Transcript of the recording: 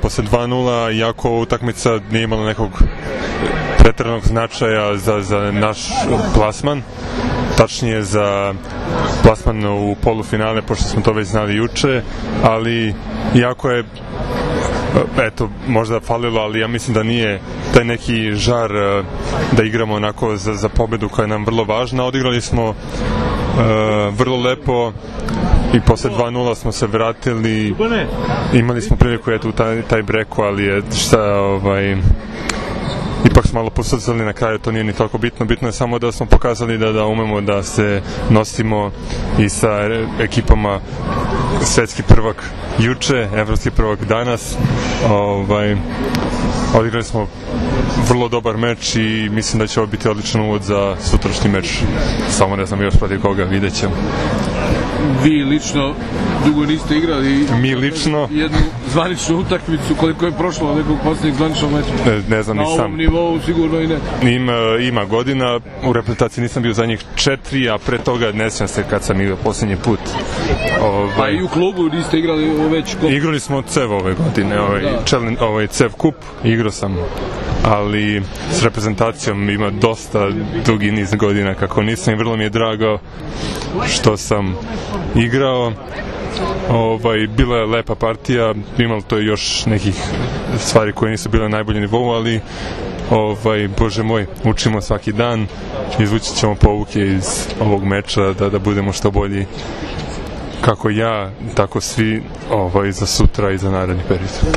posle 2:0, iako utakmica nije imala nekog preteranog značaja za naš plasman, tačnije za plasman u polufinale, pošto smo to već znali juče, ali iako je možda falilo, ali ja mislim da nije taj neki žar da igramo onako za pobedu koja je nam vrlo važna. Odigrali smo vrlo lepo i posle 2:0 smo se vratili, imali smo priliku taj breku, ali je ipak smo malo posucali na kraju, to nije ni toliko bitno. Bitno je samo da smo pokazali da umemo da se nosimo i sa ekipama. Svetski prvak juče, evropski prvak danas. Odigrali smo vrlo dobar meč i mislim da će ovo biti odličan uvod za sutrašnji meč. Samo ne znam još protiv koga, vidjet ćemo. Vi lično dugo niste igrali. Mi lično? Jednu zvaničnu utakmicu, koliko je prošlo od nekog posljednjeg zvaničnog meča? Ne znam, nisam. Na ovom nivou sigurno i ne. Ima godina, u reprezentaciji nisam bio zadnjih 4, a pre toga ne sjećam se kad sam igrao posljednji put. Pa i u klubu niste igrali već? Igrali smo CEV ove godine, CEV kup, igrao sam, ali s reprezentacijom ima dosta dugi niz godina kako nisam i vrlo mi je drago što sam igrao. Bila je lepa partija, imalo to još nekih stvari koje nisu bile na najboljem nivou, ali bože moj, učimo svaki dan, izvući ćemo pouke iz ovog meča da budemo što bolji, kako ja, tako svi za sutra i za naredni period.